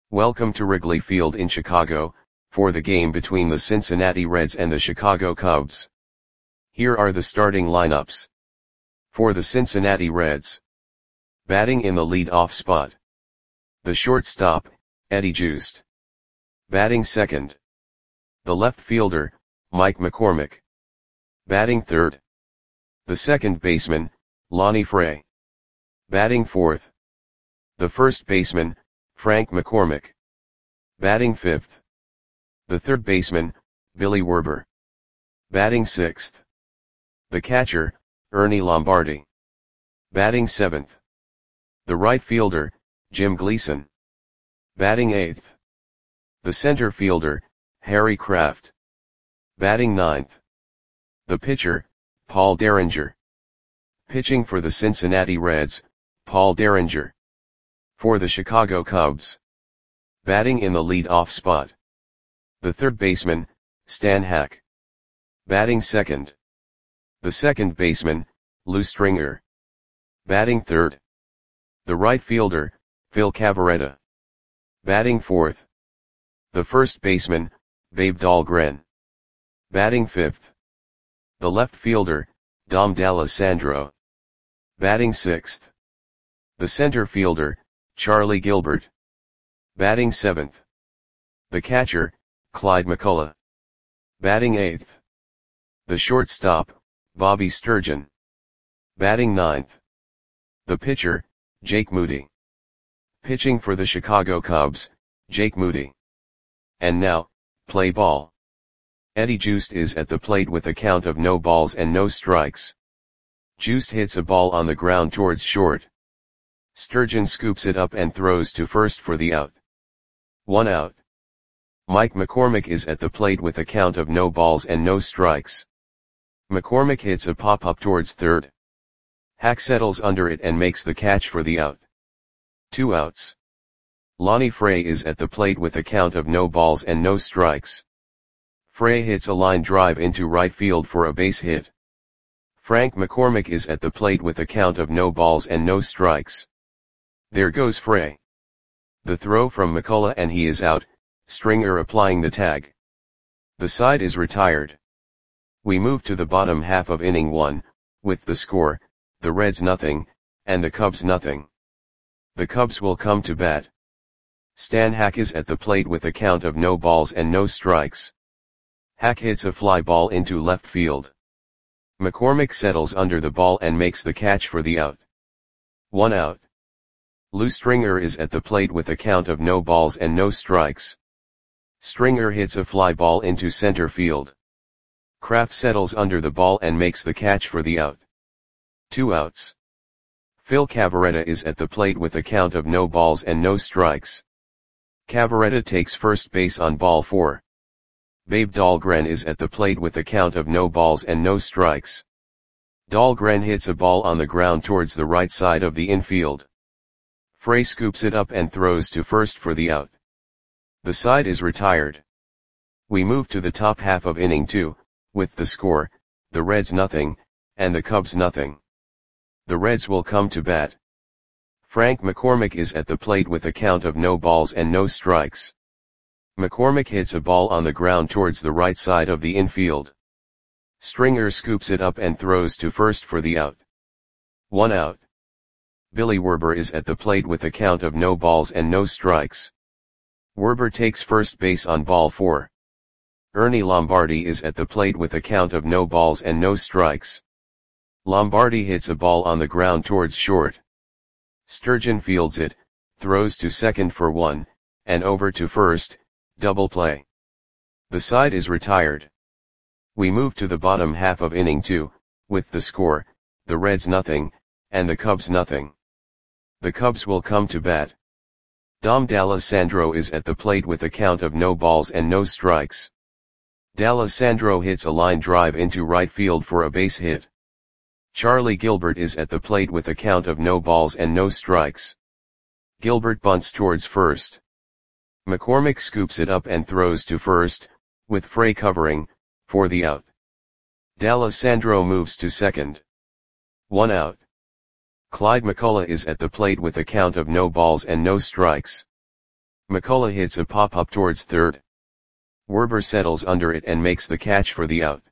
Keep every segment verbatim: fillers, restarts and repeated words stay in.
Welcome to Wrigley Field in Chicago, for the game between the Cincinnati Reds and the Chicago Cubs. Here are the starting lineups. For the Cincinnati Reds. Batting in the lead-off spot. The shortstop, Eddie Joost. Batting second. The left fielder, Mike McCormick. Batting third. The second baseman, Lonnie Fray. Batting fourth. The first baseman, Frank McCormick. Batting fifth. The third baseman, Billy Werber. Batting sixth. The catcher, Ernie Lombardi. Batting seventh. The right fielder, Jim Gleason. Batting eighth. The center fielder, Harry Kraft. Batting ninth. The pitcher, Paul Derringer. Pitching for the Cincinnati Reds, Paul Derringer. For the Chicago Cubs. Batting in the lead-off spot. The third baseman, Stan Hack. Batting second. The second baseman, Lou Stringer. Batting third. The right fielder, Phil Cavarretta. Batting fourth. The first baseman, Babe Dahlgren. Batting fifth. The left fielder, Dom D'Alessandro. Batting sixth. The center fielder, Charlie Gilbert. Batting seventh. The catcher, Clyde McCullough. Batting eighth. The shortstop, Bobby Sturgeon. Batting ninth. The pitcher, Jake Moody. Pitching for the Chicago Cubs, Jake Moody. And now, play ball. Eddie Joost is at the plate with a count of no balls and no strikes. Joost hits a ball on the ground towards short. Sturgeon scoops it up and throws to first for the out. One out. Mike McCormick is at the plate with a count of no balls and no strikes. McCormick hits a pop-up towards third. Hack settles under it and makes the catch for the out. Two outs. Lonnie Fray is at the plate with a count of no balls and no strikes. Fray hits a line drive into right field for a base hit. Frank McCormick is at the plate with a count of no balls and no strikes. There goes Fray. The throw from McCullough and he is out, Stringer applying the tag. The side is retired. We move to the bottom half of inning one, with the score, the Reds nothing, and the Cubs nothing. The Cubs will come to bat. Stan Hack is at the plate with a count of no balls and no strikes. Hack hits a fly ball into left field. McCormick settles under the ball and makes the catch for the out. One out. Lou Stringer is at the plate with a count of no balls and no strikes. Stringer hits a fly ball into center field. Kraft settles under the ball and makes the catch for the out. Two outs. Phil Cavarretta is at the plate with a count of no balls and no strikes. Cavarretta takes first base on ball four. Babe Dahlgren is at the plate with a count of no balls and no strikes. Dahlgren hits a ball on the ground towards the right side of the infield. Fray scoops it up and throws to first for the out. The side is retired. We move to the top half of inning two, with the score, the Reds nothing, and the Cubs nothing. The Reds will come to bat. Frank McCormick is at the plate with a count of no balls and no strikes. McCormick hits a ball on the ground towards the right side of the infield. Stringer scoops it up and throws to first for the out. One out. Billy Werber is at the plate with a count of no balls and no strikes. Werber takes first base on ball four. Ernie Lombardi is at the plate with a count of no balls and no strikes. Lombardi hits a ball on the ground towards short. Sturgeon fields it, throws to second for one, and over to first, double play. The side is retired. We move to the bottom half of inning two, with the score, the Reds nothing, and the Cubs nothing. The Cubs will come to bat. Dom D'Alessandro is at the plate with a count of no balls and no strikes. D'Alessandro hits a line drive into right field for a base hit. Charlie Gilbert is at the plate with a count of no balls and no strikes. Gilbert bunts towards first. McCormick scoops it up and throws to first, with Fray covering, for the out. D'Alessandro moves to second. One out. Clyde McCullough is at the plate with a count of no balls and no strikes. McCullough hits a pop-up towards third. Werber settles under it and makes the catch for the out.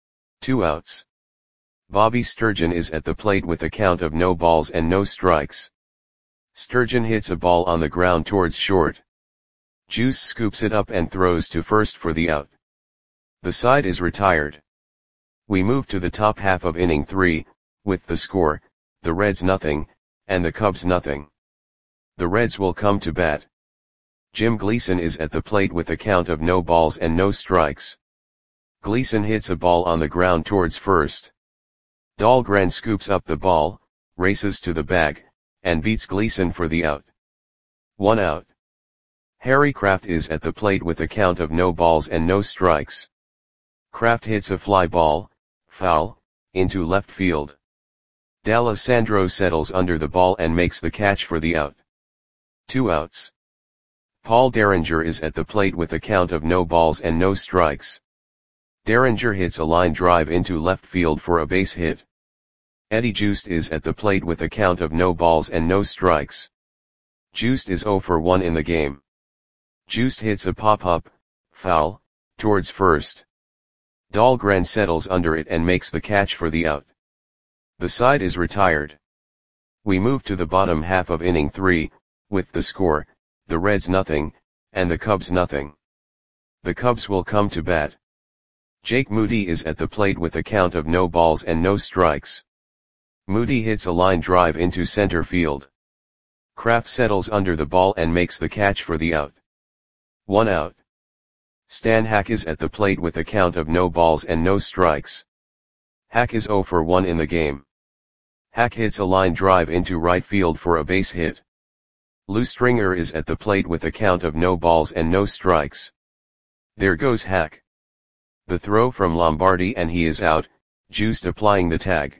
Two outs. Bobby Sturgeon is at the plate with a count of no balls and no strikes. Sturgeon hits a ball on the ground towards short. Juice scoops it up and throws to first for the out. The side is retired. We move to the top half of inning three, with the score, the Reds nothing, and the Cubs nothing. The Reds will come to bat. Jim Gleason is at the plate with a count of no balls and no strikes. Gleason hits a ball on the ground towards first. Dahlgren scoops up the ball, races to the bag, and beats Gleason for the out. One out. Harry Kraft is at the plate with a count of no balls and no strikes. Kraft hits a fly ball, foul, into left field. D'Alessandro settles under the ball and makes the catch for the out. Two outs. Paul Derringer is at the plate with a count of no balls and no strikes. Derringer hits a line drive into left field for a base hit. Eddie Joost is at the plate with a count of no balls and no strikes. Joost is oh for one in the game. Joost hits a pop-up, foul, towards first. Dahlgren settles under it and makes the catch for the out. The side is retired. We move to the bottom half of inning three, with the score, the Reds nothing, and the Cubs nothing. The Cubs will come to bat. Jake Moody is at the plate with a count of no balls and no strikes. Moody hits a line drive into center field. Kraft settles under the ball and makes the catch for the out. One out. Stan Hack is at the plate with a count of no balls and no strikes. Hack is oh for one in the game. Hack hits a line drive into right field for a base hit. Lou Stringer is at the plate with a count of no balls and no strikes. There goes Hack. The throw from Lombardi and he is out, Joost applying the tag.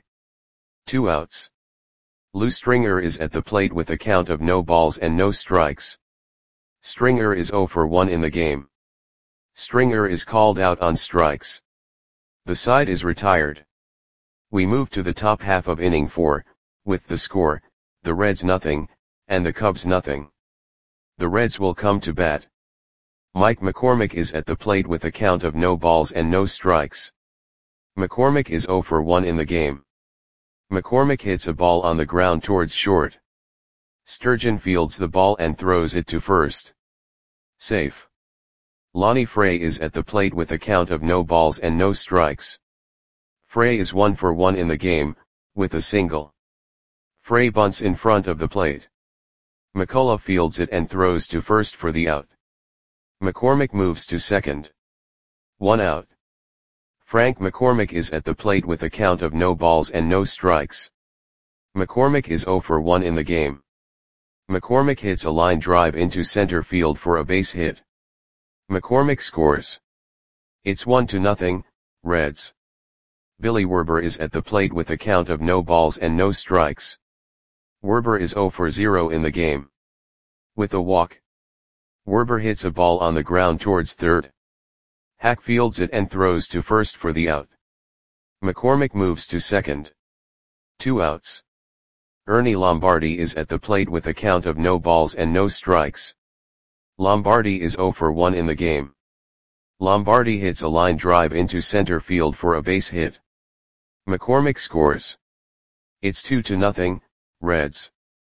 Two outs. Lou Stringer is at the plate with a count of no balls and no strikes. Stringer is oh for one in the game. Stringer is called out on strikes. The side is retired. We move to the top half of inning four, with the score, the Reds nothing, and the Cubs nothing. The Reds will come to bat. Mike McCormick is at the plate with a count of no balls and no strikes. McCormick is oh for one in the game. McCormick hits a ball on the ground towards short. Sturgeon fields the ball and throws it to first. Safe. Lonnie Frey is at the plate with a count of no balls and no strikes. Frey is one for one in the game, with a single. Frey bunts in front of the plate. McCullough fields it and throws to first for the out. McCormick moves to second. One out. Frank McCormick is at the plate with a count of no balls and no strikes. McCormick is oh for one in the game. McCormick hits a line drive into center field for a base hit. McCormick scores. It's one to nothing, Reds. Billy Werber is at the plate with a count of no balls and no strikes. Werber is oh for zero in the game. With a walk. Werber hits a ball on the ground towards third. Hack fields it and throws to first for the out. McCormick moves to second. Two outs. Ernie Lombardi is at the plate with a count of no balls and no strikes. Lombardi is oh for one in the game. Lombardi hits a line drive into center field for a base hit. McCormick scores. It's two to nothing, Reds.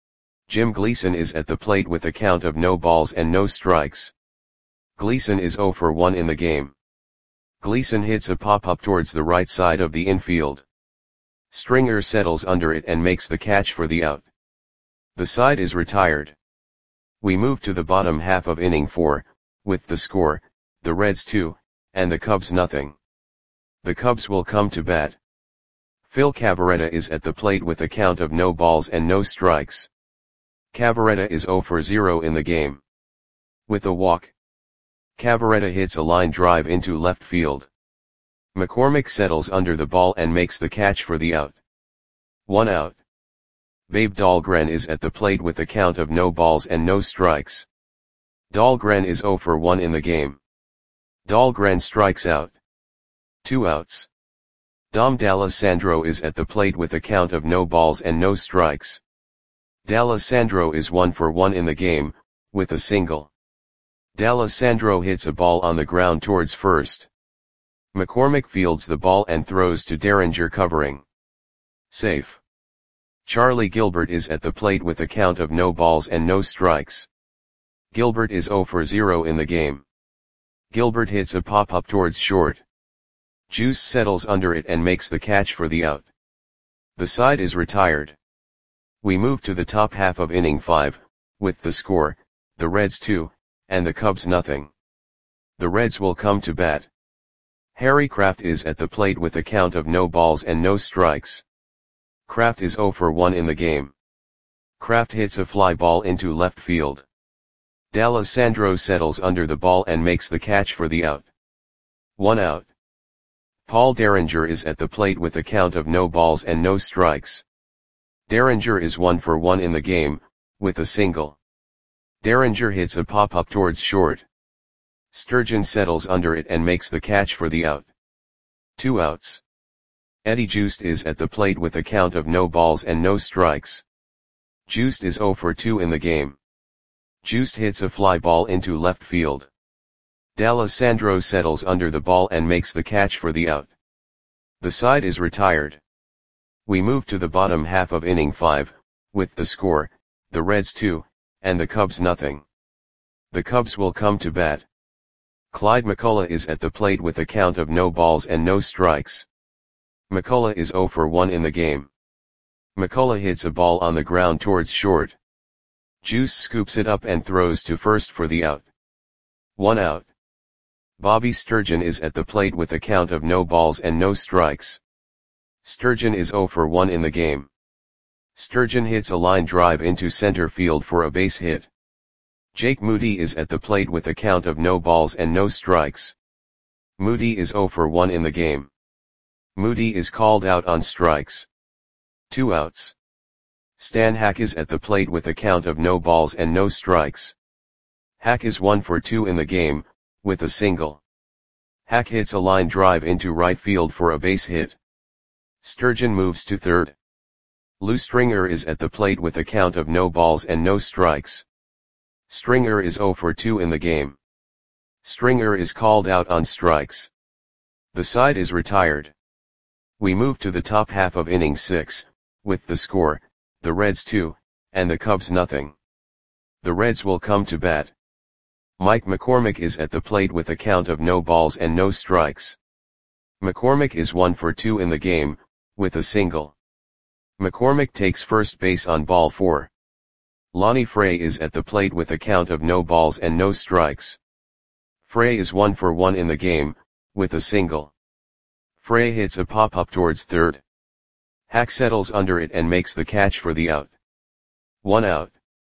Jim Gleason is at the plate with a count of no balls and no strikes. Gleason is oh for one in the game. Gleason hits a pop-up towards the right side of the infield. Stringer settles under it and makes the catch for the out. The side is retired. We move to the bottom half of inning four, with the score, the Reds two, and the Cubs nothing. The Cubs will come to bat. Phil Cavarretta is at the plate with a count of no balls and no strikes. Cavarretta is oh for zero in the game. With a walk. Cavarretta hits a line drive into left field. McCormick settles under the ball and makes the catch for the out. One out. Babe Dahlgren is at the plate with a count of no balls and no strikes. Dahlgren is oh for one in the game. Dahlgren strikes out. Two outs. Dom D'Alessandro is at the plate with a count of no balls and no strikes. D'Alessandro is one for one in the game, with a single. D'Alessandro hits a ball on the ground towards first. McCormick fields the ball and throws to Derringer covering. Safe. Charlie Gilbert is at the plate with a count of no balls and no strikes. Gilbert is zero for zero in the game. Gilbert hits a pop-up towards short. Juice settles under it and makes the catch for the out. The side is retired. We move to the top half of inning five, with the score, the Reds two, and the Cubs nothing. The Reds will come to bat. Harry Kraft is at the plate with a count of no balls and no strikes. Kraft is zero for one in the game. Kraft hits a fly ball into left field. D'Alessandro settles under the ball and makes the catch for the out. One out. Paul Derringer is at the plate with a count of no balls and no strikes. Derringer is one for one in the game, with a single. Derringer hits a pop-up towards short. Sturgeon settles under it and makes the catch for the out. Two outs. Eddie Juiced is at the plate with a count of no balls and no strikes. Juiced is zero for two in the game. Juiced hits a fly ball into left field. D'Alessandro settles under the ball and makes the catch for the out. The side is retired. We move to the bottom half of inning five, with the score, the Reds two, and the Cubs nothing. The Cubs will come to bat. Clyde McCullough is at the plate with a count of no balls and no strikes. McCullough is zero for one in the game. McCullough hits a ball on the ground towards short. Juice scoops it up and throws to first for the out. One out. Bobby Sturgeon is at the plate with a count of no balls and no strikes. Sturgeon is zero for one in the game. Sturgeon hits a line drive into center field for a base hit. Jake Moody is at the plate with a count of no balls and no strikes. Moody is zero for one in the game. Moody is called out on strikes. Two outs. Stan Hack is at the plate with a count of no balls and no strikes. Hack is one for two in the game, with a single. Hack hits a line drive into right field for a base hit. Sturgeon moves to third. Lou Stringer is at the plate with a count of no balls and no strikes. Stringer is zero for two in the game. Stringer is called out on strikes. The side is retired. We move to the top half of inning six, with the score, the Reds two, and the Cubs nothing. The Reds will come to bat. Mike McCormick is at the plate with a count of no balls and no strikes. McCormick is one for two in the game, with a single. McCormick takes first base on ball four. Lonnie Frey is at the plate with a count of no balls and no strikes. Frey is one for one in the game, with a single. Frey hits a pop-up towards third. Hack settles under it and makes the catch for the out. One out.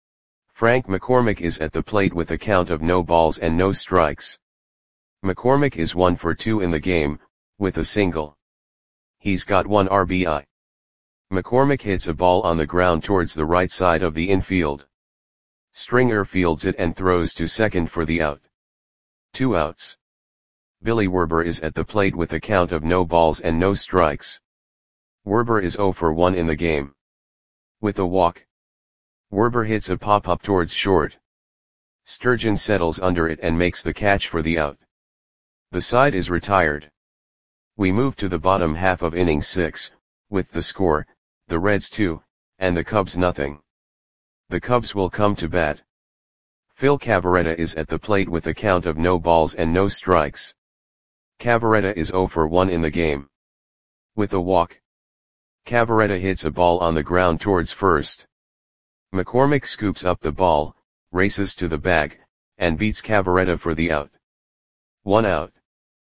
Frank McCormick is at the plate with a count of no balls and no strikes. McCormick is one for two in the game, with a single. He's got one R B I. McCormick hits a ball on the ground towards the right side of the infield. Stringer fields it and throws to second for the out. Two outs. Billy Werber is at the plate with a count of no balls and no strikes. Werber is zero for one in the game. With a walk. Werber hits a pop-up towards short. Sturgeon settles under it and makes the catch for the out. The side is retired. We move to the bottom half of inning six, with the score, the Reds two, and the Cubs nothing. The Cubs will come to bat. Phil Cavarretta is at the plate with a count of no balls and no strikes. Cavarretta is zero for one in the game. With a walk. Cavarretta hits a ball on the ground towards first. McCormick scoops up the ball, races to the bag, and beats Cavarretta for the out. One out.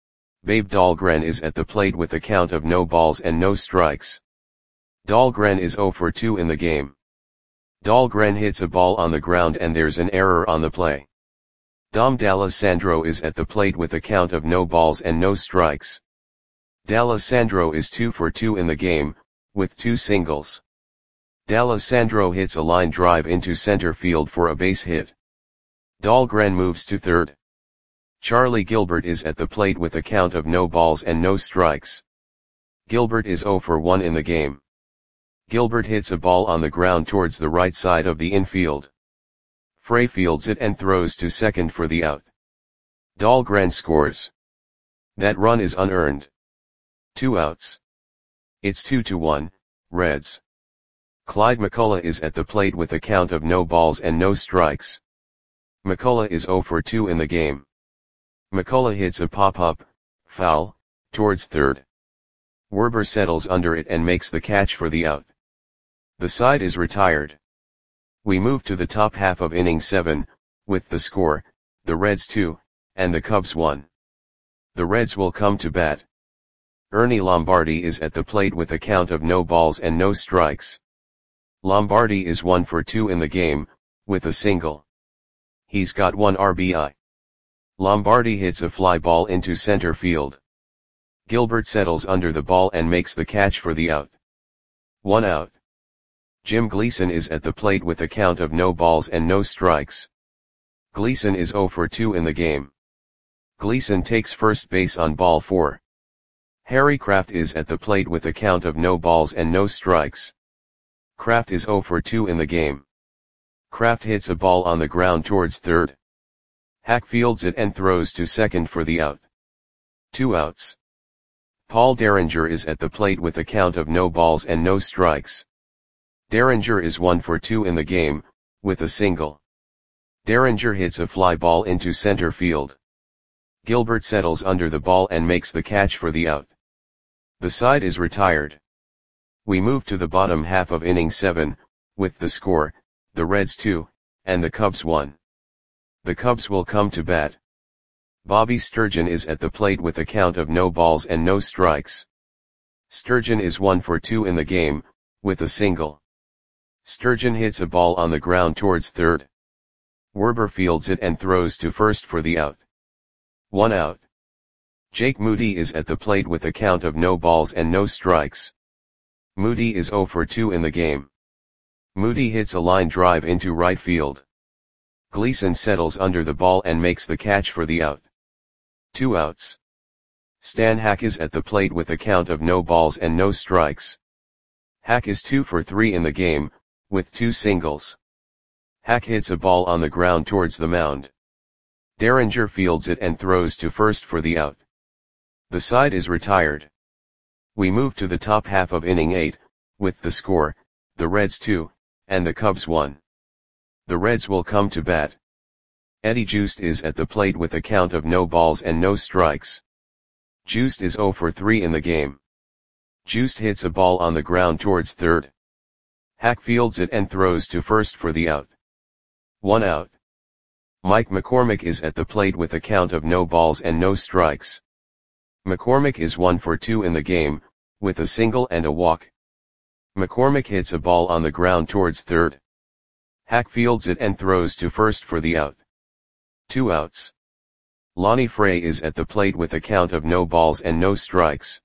Babe Dahlgren is at the plate with a count of no balls and no strikes. Dahlgren is zero for two in the game. Dahlgren hits a ball on the ground and there's an error on the play. Dom D'Alessandro is at the plate with a count of no balls and no strikes. D'Alessandro is two for two in the game, with two singles. D'Alessandro hits a line drive into center field for a base hit. Dahlgren moves to third. Charlie Gilbert is at the plate with a count of no balls and no strikes. Gilbert is zero for one in the game. Gilbert hits a ball on the ground towards the right side of the infield. Frey fields it and throws to second for the out. Dahlgren scores. That run is unearned. Two outs. It's two to one, Reds. Clyde McCullough is at the plate with a count of no balls and no strikes. McCullough is oh for two in the game. McCullough hits a pop-up, foul, towards third. Werber settles under it and makes the catch for the out. The side is retired. We move to the top half of inning seven, with the score, the Reds two, and the Cubs one. The Reds will come to bat. Ernie Lombardi is at the plate with a count of no balls and no strikes. Lombardi is one for two in the game, with a single. He's got one R B I. Lombardi hits a fly ball into center field. Gilbert settles under the ball and makes the catch for the out. One out. Jim Gleason is at the plate with a count of no balls and no strikes. Gleason is oh for two in the game. Gleason takes first base on ball four. Harry Kraft is at the plate with a count of no balls and no strikes. Kraft is oh for two in the game. Kraft hits a ball on the ground towards third. Hack fields it and throws to second for the out. Two outs. Paul Derringer is at the plate with a count of no balls and no strikes. Derringer is one for two in the game, with a single. Derringer hits a fly ball into center field. Gilbert settles under the ball and makes the catch for the out. The side is retired. We move to the bottom half of inning seven, with the score, the Reds two, and the Cubs one. The Cubs will come to bat. Bobby Sturgeon is at the plate with a count of no balls and no strikes. Sturgeon is one for two in the game, with a single. Sturgeon hits a ball on the ground towards third. Werber fields it and throws to first for the out. One out. Jake Moody is at the plate with a count of no balls and no strikes. Moody is oh for two in the game. Moody hits a line drive into right field. Gleason settles under the ball and makes the catch for the out. Two outs. Stan Hack is at the plate with a count of no balls and no strikes. Hack is two for three in the game, with two singles. Hack hits a ball on the ground towards the mound. Derringer fields it and throws to first for the out. The side is retired. We move to the top half of inning eight, with the score, the Reds two, and the Cubs one. The Reds will come to bat. Eddie Joost is at the plate with a count of no balls and no strikes. Joost is oh for three in the game. Joost hits a ball on the ground towards third. Hack fields it and throws to first for the out. One out. Mike McCormick is at the plate with a count of no balls and no strikes. McCormick is one for two in the game, with a single and a walk. McCormick hits a ball on the ground towards third. Hack fields it and throws to first for the out. Two outs. Lonnie Frey is at the plate with a count of no balls and no strikes.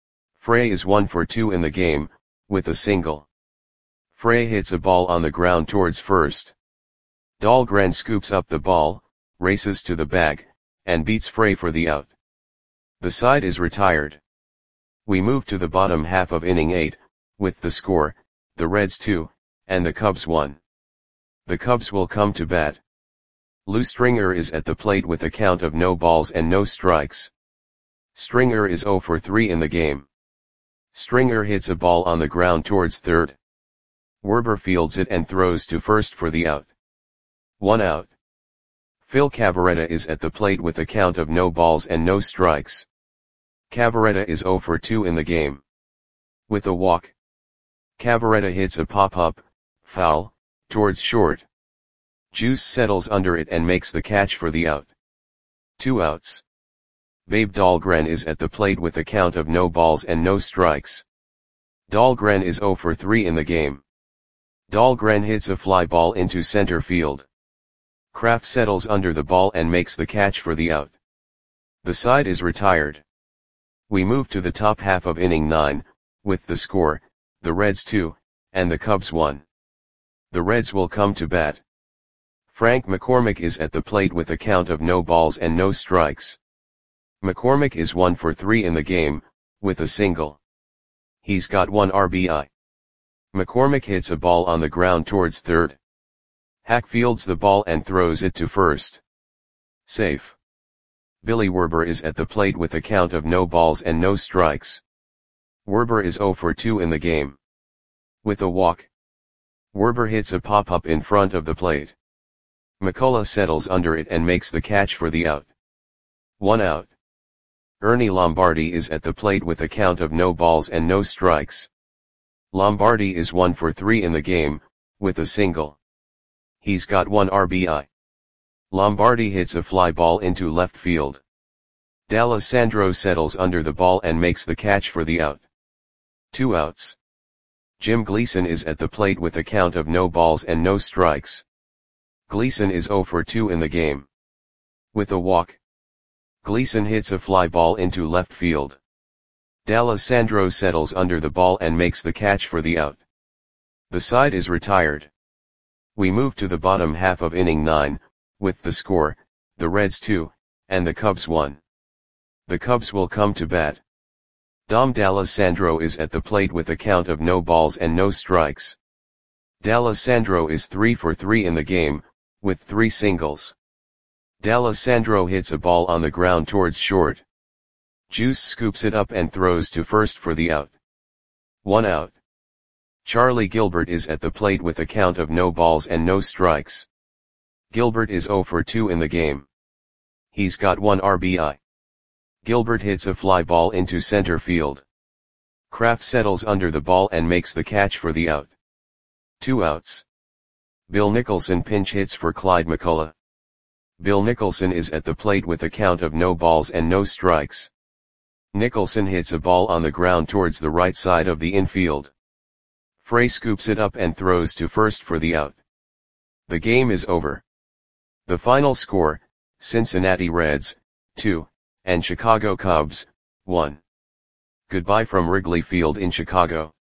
Frey is one for two in the game, with a single. Frey hits a ball on the ground towards first. Dahlgren scoops up the ball, races to the bag, and beats Frey for the out. The side is retired. We move to the bottom half of inning eight, with the score, the Reds two, and the Cubs one. The Cubs will come to bat. Lou Stringer is at the plate with a count of no balls and no strikes. Stringer is oh for three in the game. Stringer hits a ball on the ground towards third. Werber fields it and throws to first for the out. One out. Phil Cavarretta is at the plate with a count of no balls and no strikes. Cavarretta is oh for two in the game. With a walk. Cavarretta hits a pop-up, foul, towards short. Juice settles under it and makes the catch for the out. Two outs. Babe Dahlgren is at the plate with a count of no balls and no strikes. Dahlgren is oh for three in the game. Dahlgren hits a fly ball into center field. Kraft settles under the ball and makes the catch for the out. The side is retired. We move to the top half of inning nine, with the score, the Reds two, and the Cubs one. The Reds will come to bat. Frank McCormick is at the plate with a count of no balls and no strikes. McCormick is one for three in the game, with a single. He's got one R B I. McCormick hits a ball on the ground towards third. Hack fields the ball and throws it to first. Safe. Billy Werber is at the plate with a count of no balls and no strikes. Werber is zero for two in the game. With a walk. Werber hits a pop-up in front of the plate. McCullough settles under it and makes the catch for the out. One out. Ernie Lombardi is at the plate with a count of no balls and no strikes. Lombardi is one for three in the game, with a single. He's got one R B I. Lombardi hits a fly ball into left field. D'Alessandro settles under the ball and makes the catch for the out. Two outs. Jim Gleason is at the plate with a count of no balls and no strikes. Gleason is zero for two in the game. With a walk. Gleason hits a fly ball into left field. D'Alessandro settles under the ball and makes the catch for the out. The side is retired. We move to the bottom half of inning nine, with the score, the Reds two, and the Cubs one. The Cubs will come to bat. Dom D'Alessandro is at the plate with a count of no balls and no strikes. D'Alessandro is three for three in the game, with three singles. D'Alessandro hits a ball on the ground towards short. Juice scoops it up and throws to first for the out. One out. Charlie Gilbert is at the plate with a count of no balls and no strikes. Gilbert is zero for two in the game. He's got one R B I. Gilbert hits a fly ball into center field. Kraft settles under the ball and makes the catch for the out. Two outs. Bill Nicholson pinch hits for Clyde McCullough. Bill Nicholson is at the plate with a count of no balls and no strikes. Nicholson hits a ball on the ground towards the right side of the infield. Frey scoops it up and throws to first for the out. The game is over. The final score, Cincinnati Reds, two, and Chicago Cubs, one. Goodbye from Wrigley Field in Chicago.